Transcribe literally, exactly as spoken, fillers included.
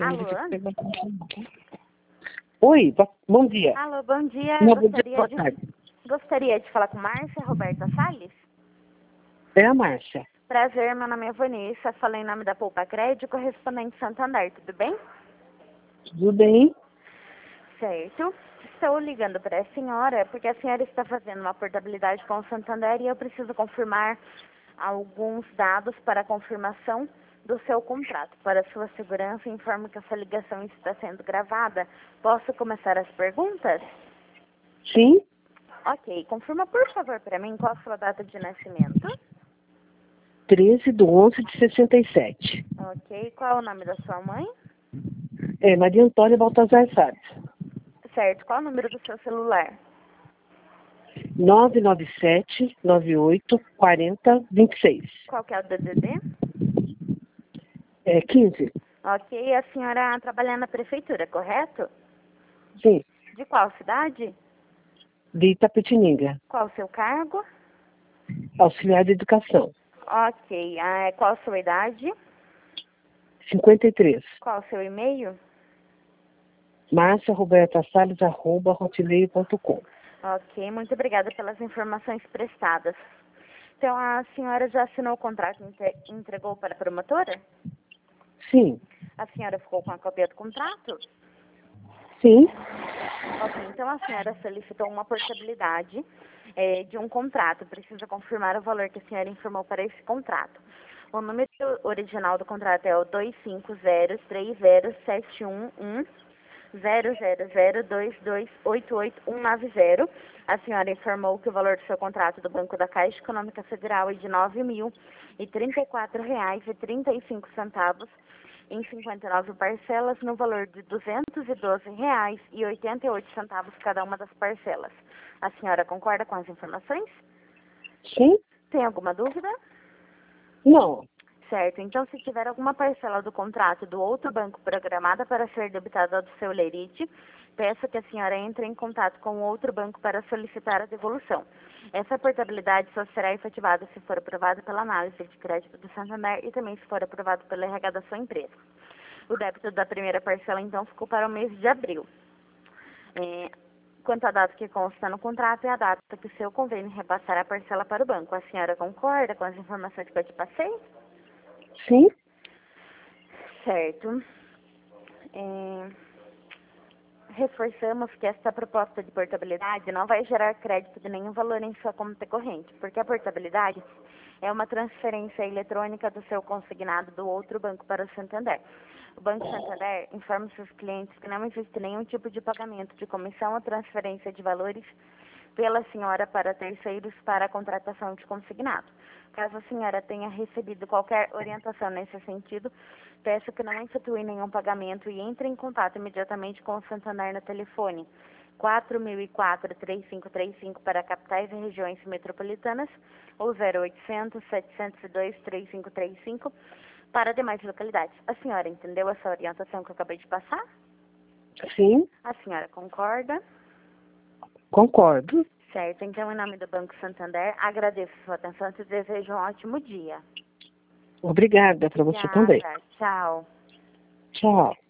Alô? Oi, bo- bom dia. Alô, bom dia. Não, bom dia, Gostaria boa de, tarde. gostaria de falar com Márcia Roberta Salles. É a Márcia. Prazer, meu nome é Vanessa. Falei em nome da Poupa Crédito, correspondente Santander, tudo bem? Tudo bem? Certo. Estou ligando para a senhora porque a senhora está fazendo uma portabilidade com o Santander e eu preciso confirmar alguns dados para a confirmação do seu contrato. Para sua segurança, informo que essa ligação está sendo gravada. Posso começar as perguntas? Sim, Ok. Confirma, por favor, para mim qual a sua data de nascimento. treze de onze de sessenta e sete. Ok. Qual é o nome da sua mãe? É Maria Antônia Baltazar Salles. Certo. Qual é o número do seu celular? nove nove sete, nove oito, quatro zero, dois seis. Qual que é o D D D? É quinze? Ok. A senhora trabalha na prefeitura, correto? Sim, De qual cidade? de Itapetininga. Qual o seu cargo? Auxiliar de Educação. Ok. Ah, qual a sua idade? cinquenta e três. Qual o seu e-mail? Márcia Roberta Salles, arroba hotmail ponto com. Ok. Muito obrigada pelas informações prestadas. Então, a senhora já assinou o contrato e entre- entregou para a promotora? Sim, A senhora ficou com a cópia do contrato? sim, Ok, então a senhora solicitou uma portabilidade eh, de um contrato. Precisa confirmar o valor que a senhora informou para esse contrato. O número original do contrato é o dois cinco zero três zero sete um um zero zero zero dois dois oito oito um nove zero. A senhora informou que o valor do seu contrato do Banco da Caixa Econômica Federal é de nove mil e trinta e quatro reais e trinta e cinco centavos em cinquenta e nove parcelas no valor de duzentos e doze reais e oitenta e oito centavos cada uma das parcelas. A senhora concorda com as informações? sim. Tem alguma dúvida? Não, Certo. Então, se tiver alguma parcela do contrato do outro banco programada para ser debitada do seu lerite, peço que a senhora entre em contato com o outro banco para solicitar a devolução. Essa portabilidade só será efetivada se for aprovada pela análise de crédito do Santander e também se for aprovado pela R H da sua empresa. O débito da primeira parcela, então, ficou para o mês de abril. É, quanto à data que consta no contrato, é a data que o seu convênio repassar a parcela para o banco. A senhora concorda com as informações que eu te passei? sim, Certo. É, reforçamos que esta proposta de portabilidade não vai gerar crédito de nenhum valor em sua conta corrente, porque a portabilidade é uma transferência eletrônica do seu consignado do outro banco para o Santander. O Banco Santander informa seus clientes que não existe nenhum tipo de pagamento de comissão ou transferência de valores pela senhora para terceiros para a contratação de consignado. Caso a senhora tenha recebido qualquer orientação nesse sentido, peço que não efetue nenhum pagamento e entre em contato imediatamente com o Santander no telefone quatro mil e quatro, três cinco três cinco para capitais e regiões metropolitanas ou zero oitocentos, setecentos e dois, três cinco três cinco para demais localidades. A senhora entendeu essa orientação que eu acabei de passar? sim, A senhora concorda? concordo. Certo, então, em nome do Banco Santander, agradeço a sua atenção e te desejo um ótimo dia. Obrigada para você também. Obrigada, tchau. Tchau.